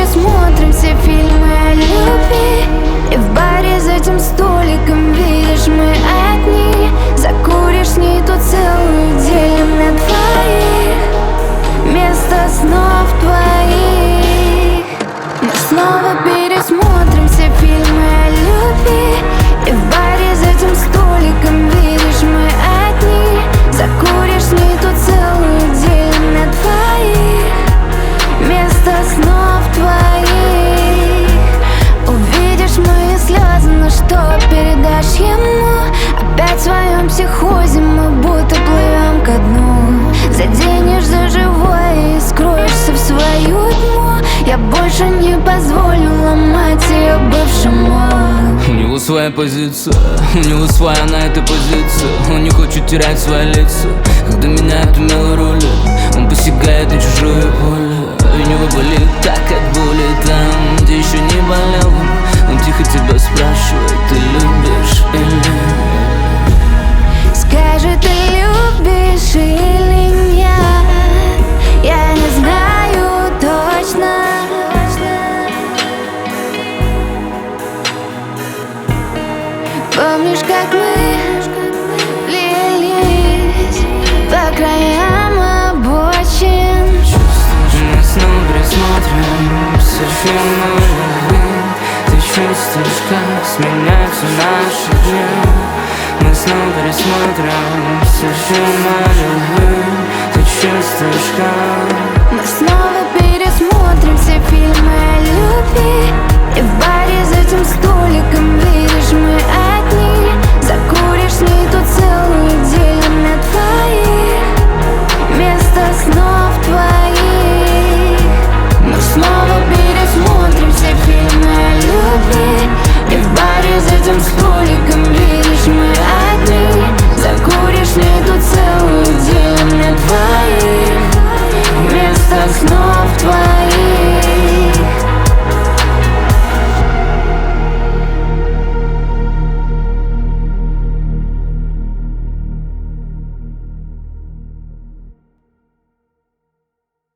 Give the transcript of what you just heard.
пересмотрим все фильмы о любви. И в баре за этим столиком, видишь, мы одни. Закуришь с ней тут целую, делим на двоих вместо снов твоих. Мы снова пересмотрим все фильмы о любви. И в баре за этим столиком, видишь, мы одни. Закуришь с ней тут целую, делим на двоих вместо снов твоих. Увидишь мои слезы, но что передашь ему? Опять в своем психозе мы будто плывем ко дну. Заденешь за живое и скроешься в свою тьму. Я больше не позволю ломать ее бывшему. У него своя позиция, у него своя на этой позиции. Он не хочет терять свои лица, когда меняют умелые роли. Он посягает на чужое поле. У него болит так от боли там, где еще не болел. Он тихо тебя спрашивает, ты любишь или... Скажи, ты любишь или нет? Я не знаю точно. Помнишь, как мы лились по краям обочин? Мы снова пересмотрим все фильмы любви. Ты чувствуешь, как сменяются наши дни. Мы снова пересмотрим все фильмы любви. Ты чувствуешь, как... Мы снова пересмотрим